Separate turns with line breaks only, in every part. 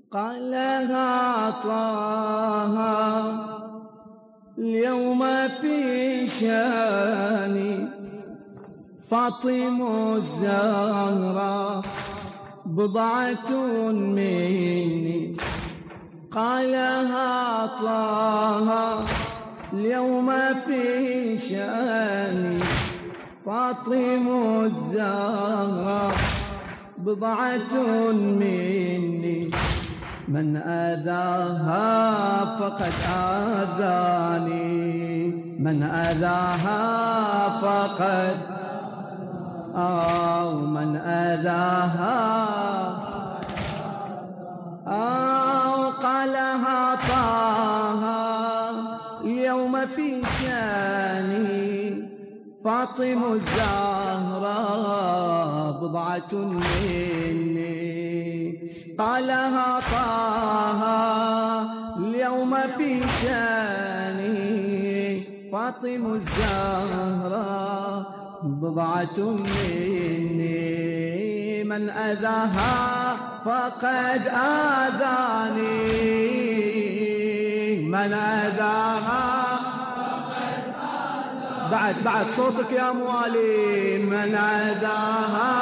قالها طه اليوم في شاني فاطمة الزهراء بضعة مني. قالها طه اليوم في شاني فاطمة الزهراء بضعة مني. من آذاها فقد آذاني، من آذاها فقد من آذاها قالها طه اليوم في شاني فاطمة الزهراء بضعة مني. قالها طه اليوم في شاني فاطمة الزهراء بضعة مني. من أذاها فقد آذاني، من أذاها بعد صوتك يا موالي. من أذاها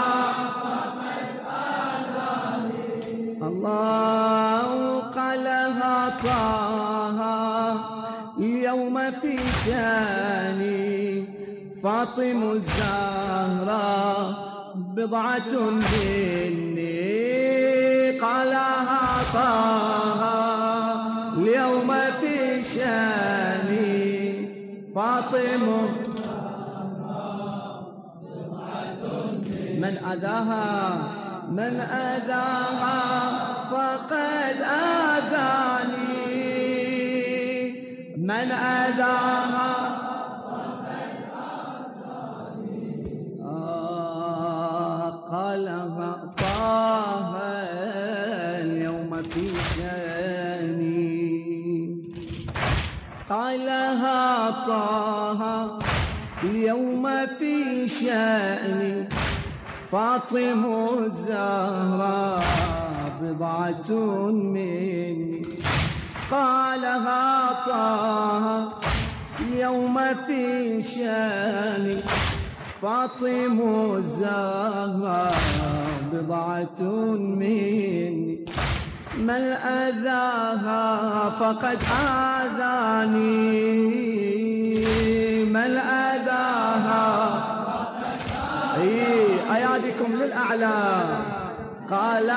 الله. قالها طه اليوم في شاني فاطمة الزهراء بضعة مني. قالها طه اليوم في شاني فاطمة من أذاها، من أذاها فقد آذاني، من أذاها قالها طه اليوم في شاني. قالها طه اليوم في شاني فاطمة الزهراء بضعة مني. قالها طه اليوم في شاني فاطمة الزهراء بضعة مني. من أذاها فقد آذاني، من أذاها أياديكم للأعلى. قال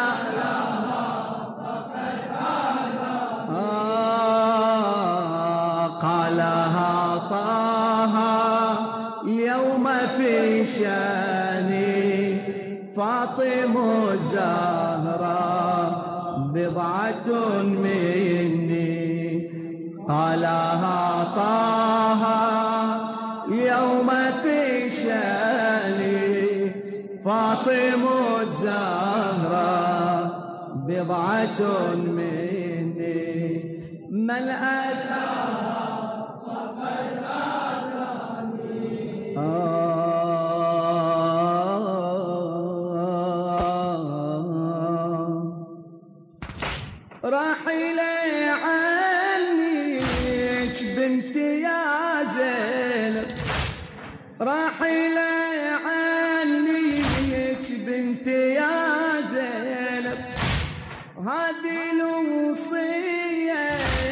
قالها طه اليوم في شاني فاطمة الزهراء بضعة مني. قالها طه اليوم في شاني فاطمة الزهراء بضعة مني. من أذاها فقد آذاني. راحلي عنيك بنتي يا زينب، راحلي عنيك بنتي يا زينب. هذه الوصية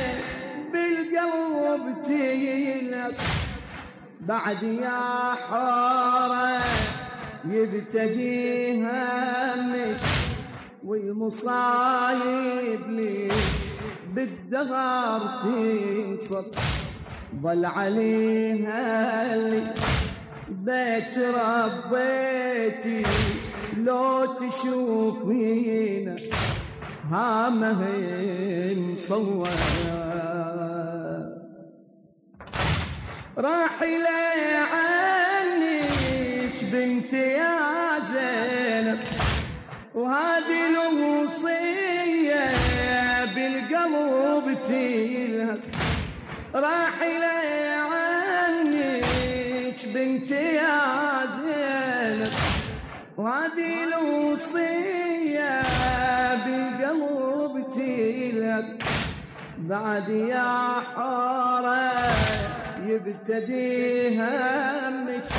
بالقلب تيلك بعد يا حارة يبتدي همك والمصايب ليك بالدهر تنصب. ضل عليها اللي بيت ربيتي لو تشوفينا هامه مصور. راحلي عنيك بنتي يا زينب وهذه الوصية بالقلب تيلها. راحلي عنيك بنتي يا زينب وهذه الوصية بالقلب تيلها. لك بعد يا حارة يبتدي همك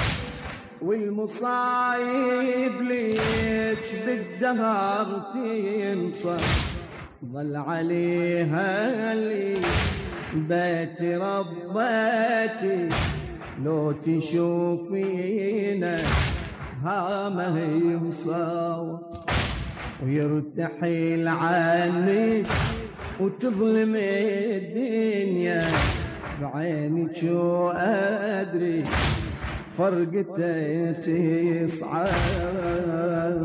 والمصايب ليك بالدهر تنصب ظل عليها اللي بيت ربتي لو تشوفينا هامه يمصاوى ويرتحل عني وتظلم الدنيا بعينك وأدري فرقته تصعد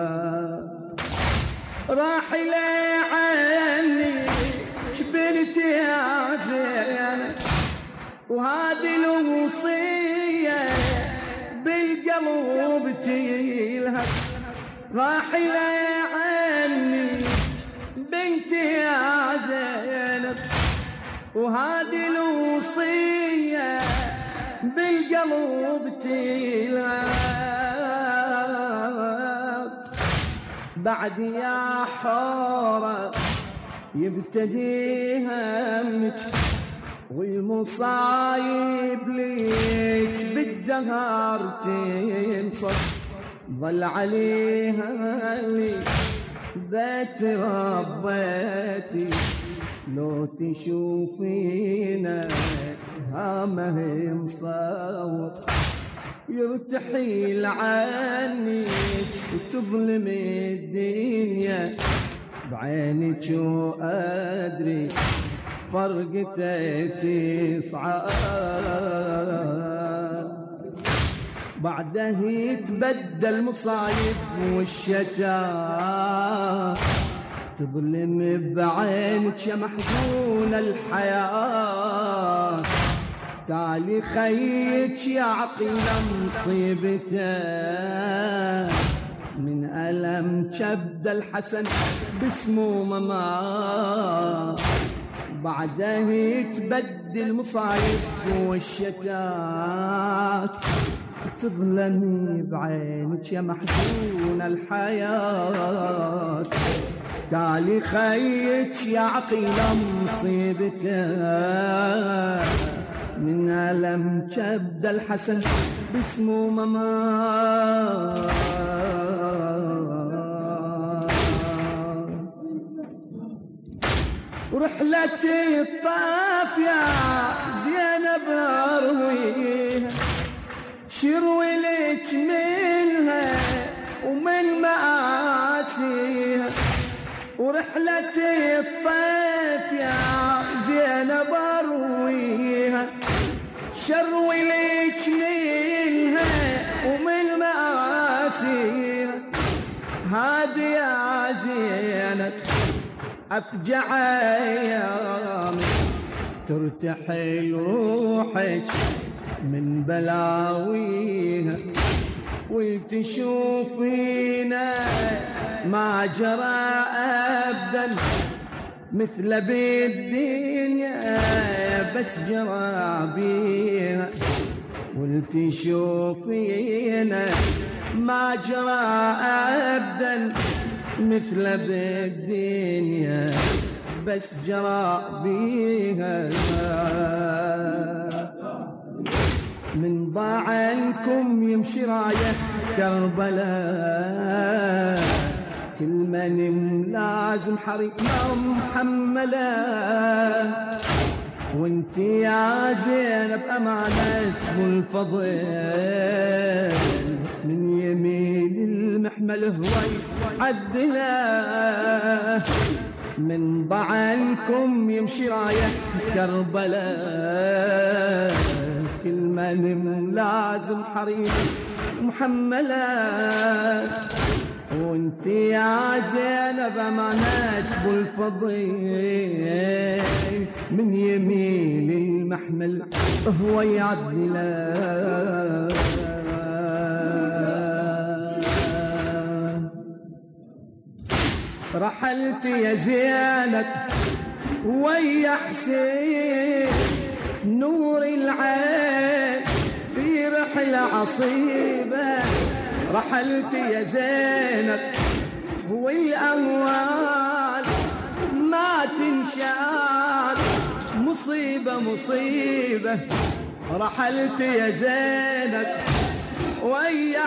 راح لي عني جبلت يا زينب وهذه الوصية بالقلب تيلها راح لي عني بنتي يا زينب وهذه الوصية بالقلب تيلها بعد يا حورة يبتدي همك والمصايب ليك بالدهر تنصب ظل عليها اللي بيت ربتي لو تشوفينا هامه مصور يرتحيل عنك وتظلم الدنيا بعينك وأدري فرقته تصعد بعده يتبدل مصايب والشتاء تظلم بعينك يا محزون الحياة تالي خيك يا عقيلة مصيبته من ألم شد الحسن باسمه ممات بعده يتبدل مصايب والشتات تظلمي بعينك يا محزون الحياة تالي خيك يا عقيلة مصيبته من ألم شد الحسن باسمه ممات ورحلتي الطاف يا زينب ارويها شروي لك منها ومن مآسيها ورحلتي الطيف يا زينب ارويها شروي لك منها ومن مآسيها هادي يا زينب أفجع أيامي ترتحل روحك من بلاويها وتشوفينا ما جرى أبدا مثل بالدنيا بس جرى بيها وتشوفينا ما جرى أبدا مثل بالدنيا بس جرى بيها من ضاع عنكم يمشي رايح كربلاء كل من ملازم حريق محملة وانت يا زينب أمانة والفضل من يمين المحمل هوي عدنا من ضعنكم يمشي رايح كربلاء كل من لازم حريم محملة وانت يا زينب أمانة والفضل من يمين المحمل هو يعدنا رحلت يا زينب ويا حسين نور العين في رحلة عصيبة رحلت يا زينب ويا أموال ما تنشاف تنشال مصيبة مصيبة رحلت يا زينب ويا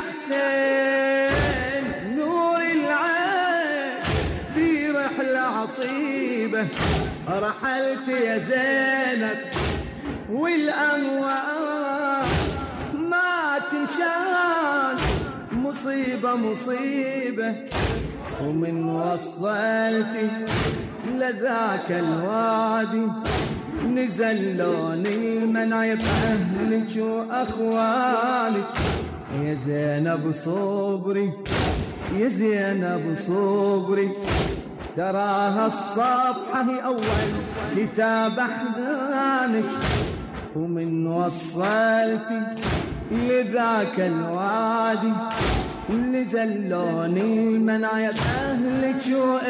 حسين نور العين في رحلة عصيبة رحلت يا زينب والأنوار ما تنشال مصيبة مصيبة ومن وصلتي لذاك الوادي نزل لون المنع بأهلك وأخوانك يا زينب صبري يا زينب صبري تراها الصفحة أول كتاب أحزانك ومن وصلتي لذاك الوادي نزل لون المنع بأهلك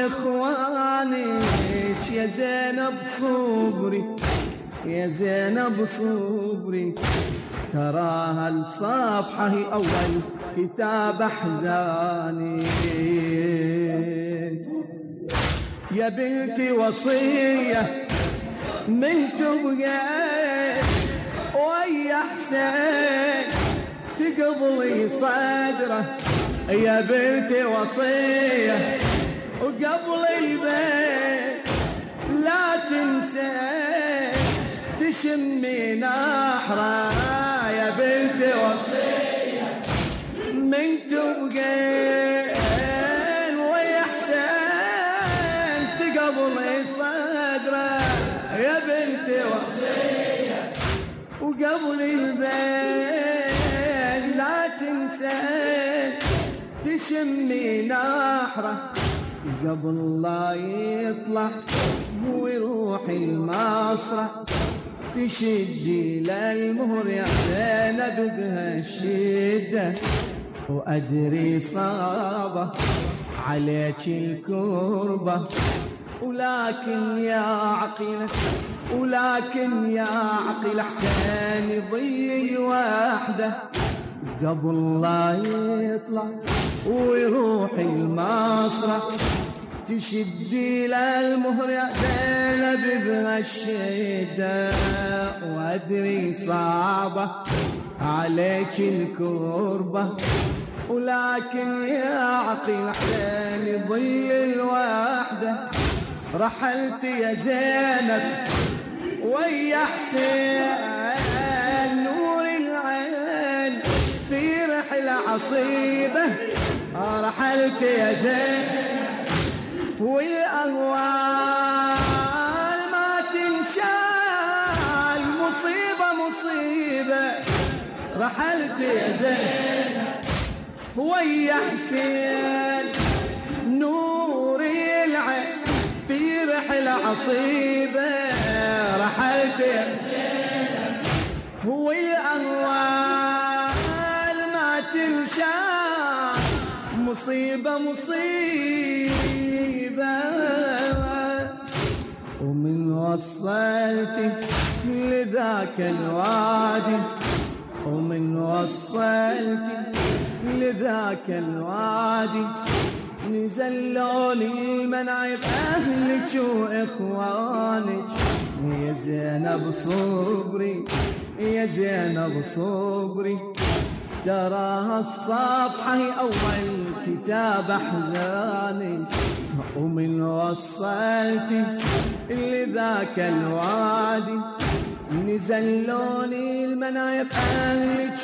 وإخوانك يا زينب صبري يا زينب صبري تراها الصفحة أول كتاب أحزاني يا بنتي وصية من تبقى ويا حسين تقبلي صدره يا بنتي وصية وقبل البيت لا تنسى تشمي نحرة يا بنتي وصية من تبقين ويا حسين تقبلي صدره يا بنتي وصية وقبل البيت لا تنسى تشمي نحرة قبل لا يطلع ويروح المسرح تشدي للمهر يا زينب بهالشدة وأدري صابة عليك الكربة ولكن يا عقيل حسين يضيع وحده قبل لا يطلع ويروح المسرح تشدي للمهر يا زينب بهالشدة وأدري صعبة عليك الكربة ولكن يا عقيل حسين يضيع الوحدة رحلت يا زينب ويا حسين نور العين في رحلة عصيبة رحلت يا زينب والأهوال ما تنشال مصيبة مصيبة رحلت يا زينب ويا حسين نور العين في رحلة عصيبة رحلت يا زينب والأهوال ما تنشال مصيبة مصيبة ومن وصلتي لذاك الوادي ومن وصلتي لذاك الوادي نزل لون المنع بأهلك وإخوانك يا زينب صبري يا زينب صبري تراها الصفحة أول كتاب أحزاني ومن وصلتي لذاك الوادي نزل لون المنايب أهلك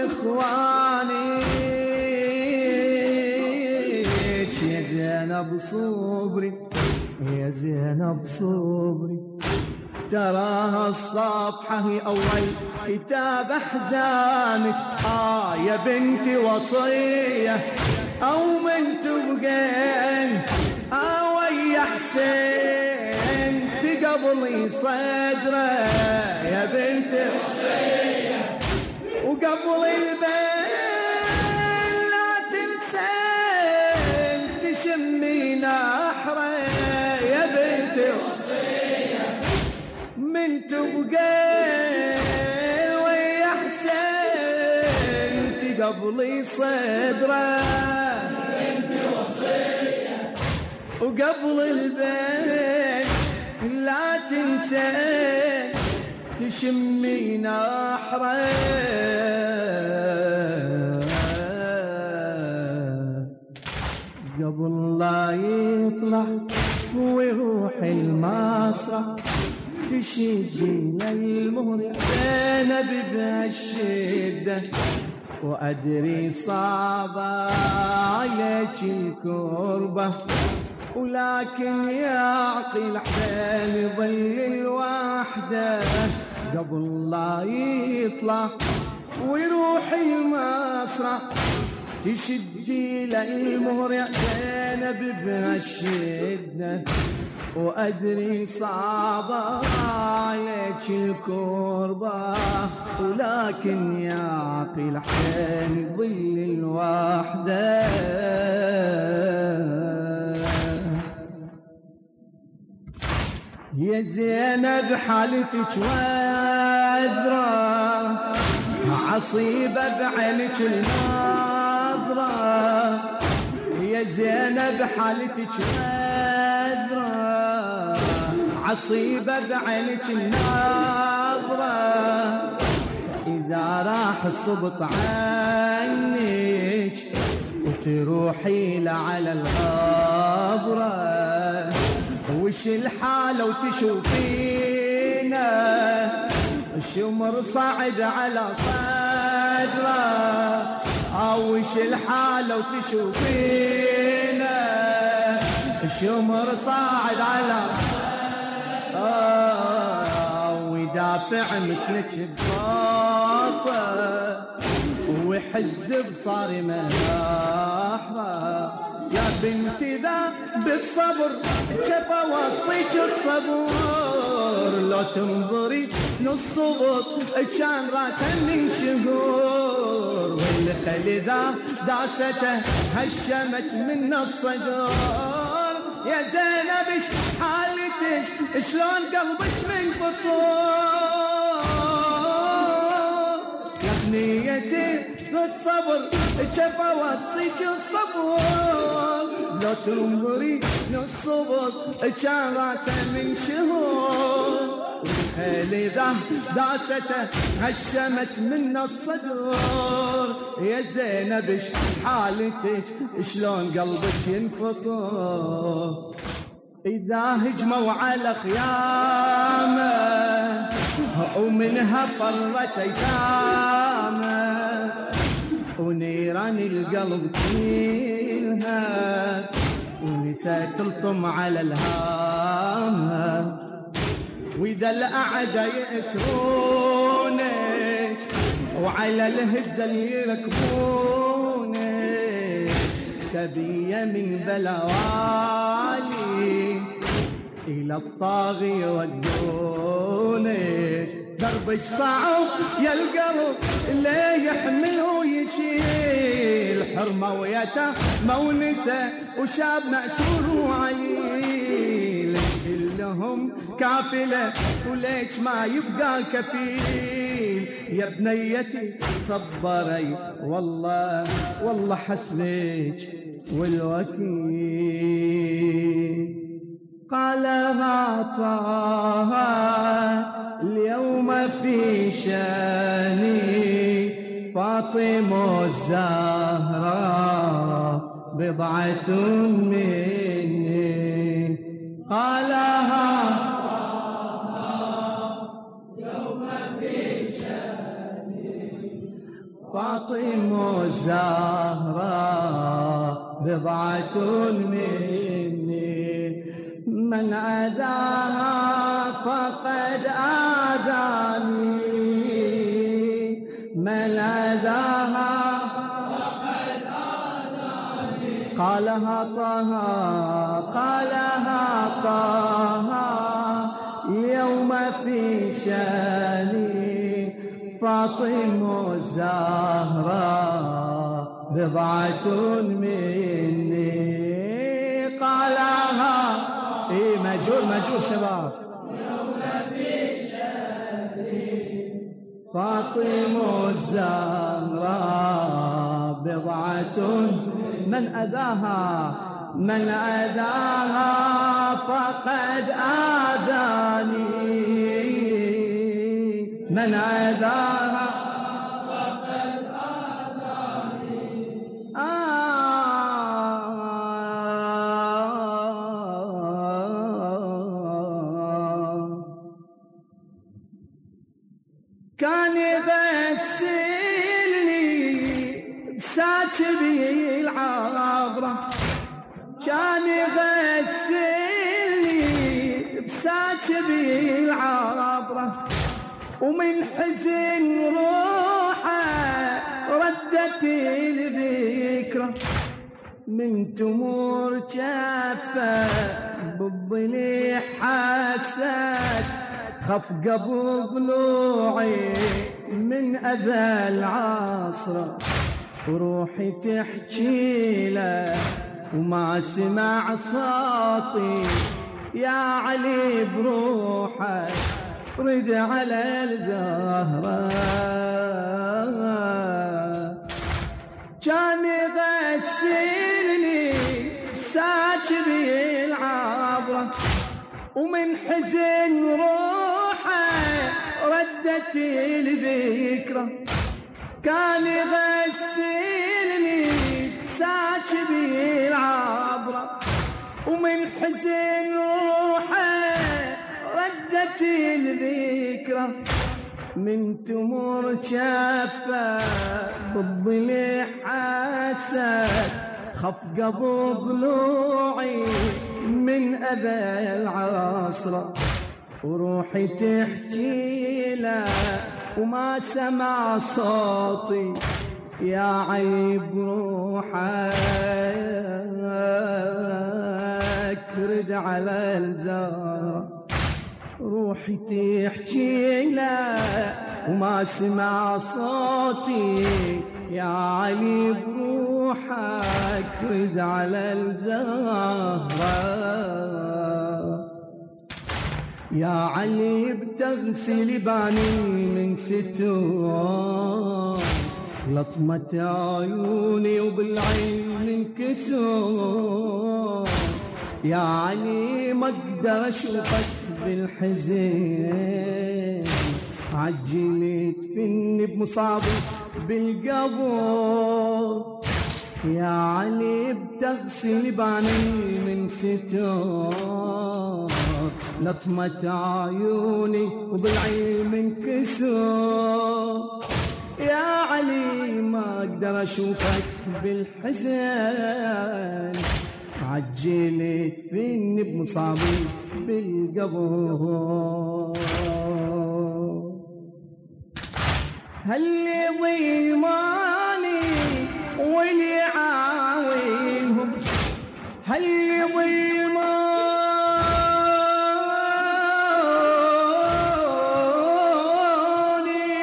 وإخوانك يا زينب صبري يا زينب صبري تراها الصفحة أول كتاب أحزانك يا بنتي وصية أو من تبقين ويا حسين تقبلي صدره يا بنتي وصية وقبل البين لا تنسين تشمي نحره يا بنتي وصية من تبقين ويا حسين تقبلي صدره بنتي وصية وقبل البين تشمي نحره قبل لا يطلع ويروح المسرح تشجي للمهر زينب بهالشدة وأدري صعب عليك الكربة ولكن يعقل حسين يظل الوحدة قبل لا يطلع ويروح المسرح تشدي للمهر يا زينب بهالشدة وأدري صعبة عليك الكربة ولكن يعقل حسين يظل الوحدة يا زينب حالتك وادرة عصيبة بعينك الناظرة يا زينب حالتك وادرة عصيبة بعينك الناظرة إذا راح الصبط عنك وتروحي لعلى الغبرة وش الحالة وتشوفينا الشمر صعد على صدره وش الحالة وتشوفينا الشمر صعد على ويدافع مثلك بصوته ويحز بصارمة أحرى يا بنتي ذا بالصبر شفا وصيك الصبر لو تنظري نص غط كان راسا من شهور والخل ذا داسته هشمت من الصدر يا زينب اش حالتك شلون قلبك من فطور يا بنيتي بالصبر شفا وصيك الصبر لو تنظري نص غط كان راسا من شهور والخيل ذا داسته هشمت من الصدر يا زينب اش حالتك شلون قلبك ينفطر إذا هجموا على خيامه ومنها فرت ايتامه ونيران القلب تلهب ونساء تلطم على الهامه وإذا الأعداء يأسرونك وعلى الهزل يركبونك سبية من بلوالي إلى الطاغي يودونك دربك صعب يا القلب اللي يحمله ويشيل حرمة ويتامى ونساء وشاب مأسور وعليل لهم كافلة وليش ما يبقى كفيل يا بنيتي صبري والله حسبك والوكيل قالها طه اليوم في شاني فاطمة الزهراء بضعة مني قالها يوم في شاني فاطمة الزهراء بضعة مني من أذاها فقد آذاني من أذاها فقد آذاني قالها طه يوم في شاني فاطمة الزهراء بضعة مني قالها مجهول شباب يوم في شاني فاطمة الزهراء بضعة من أذاها فقد آذاني من عذاها كان يغسلني بساتبي العبرة، كان يغسلني بساتبي العبرة، ومن حزن روحه ردت الذكرى، من تمور جافه بالضليع حست، خف قبل ضلوعي من أذى العصرة، وروحي تحكي له وما سمع صوتي، يا علي بروحك رد على الزهرة. كان يغسلني بساتبي العبرة، ومن حزن روحه ردت الذكرى، كان يغسلني بساتبي العبرة، ومن حزن روحه ردت الذكرى، من تمر جافه بالضليع حست، خف قبل ضلوعي من أذى العصرة، وروحي تحكي له وما سمع صوتي، يا عيب روحك رد على الزهرة، روحي تحكي له وما سمع صوتي، يا علي بروحك رد على الزهرة. يا علي بتغسل باني من ستور، لطمة عيوني وبالعين انكسور، يا علي ما اقدر اشوفك بالحزن، عجلت فيني بمصابي بالقبر، يا علي بتغسل باني من ستور، لطمة عيوني وبالعين انكسور، يا علي ما اقدر اشوفك بالحزن، عجلت فيني بمصابي بالقبر. هل ضيماني واللي عاوينهم، هل ضيماني،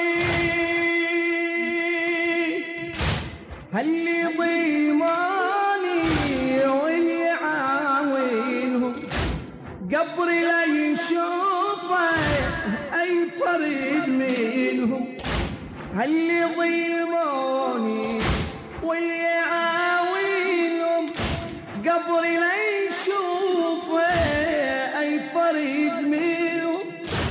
هل ضيماني واللي عاوينهم، قبري لا يشوفه اي فرد منهم، هل ضيماني واللي عاوينهم، قبري لا يشوفه اي فرد منهم،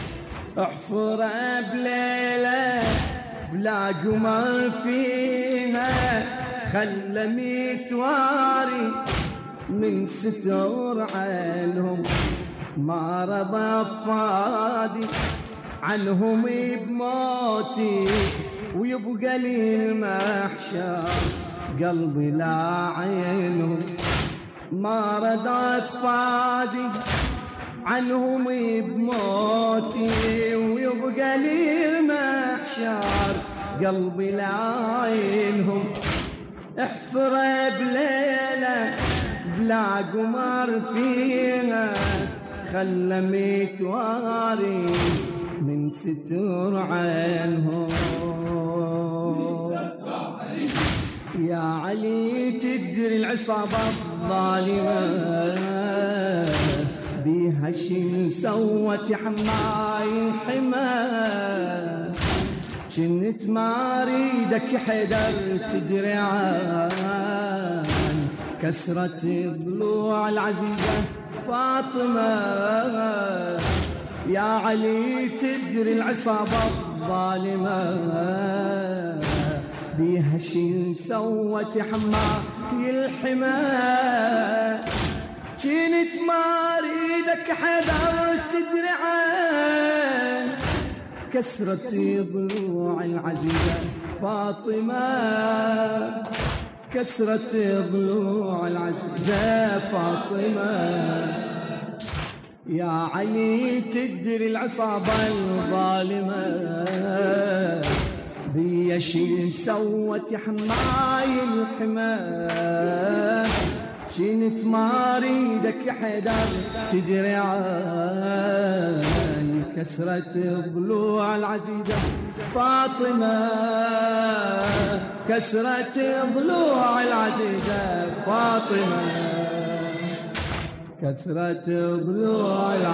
احفره بليله بلا قمر فيها، خلى متواري من ستور عنهم، ما رضى فادي عنهم بموتي، ويبقى لي المحشر قلبي لا عينهم، ما رضى فادي عنهم بموتي، ويبقى لي المحشر قلبي لا عينهم، احفره بليله بلا قمر فيها، خلى متواري من ستر عنهم. يا علي تدري العصابة الظالمة بيها شي سوت حماي حما، كنت ما اريدك حيدر تدري عن كسرة الضلوع العزيزة فاطمة. يا علي تدري العصابة الظالمة بيها شي سوت حماي الحمى جنت ما اريدك حذر تدرعه كسرت ضلوع العزيزة فاطمة كسرت ضلوع العزيزة فاطمة يا علي تدري العصابة الظالمة بيا شي سوت حماي الحمى جنت ما اريدك حيدر تدري عن كسرت ضلوع العزيزة فاطمة كسرت ضلوع العزيزة فاطمة كسرت ضلوع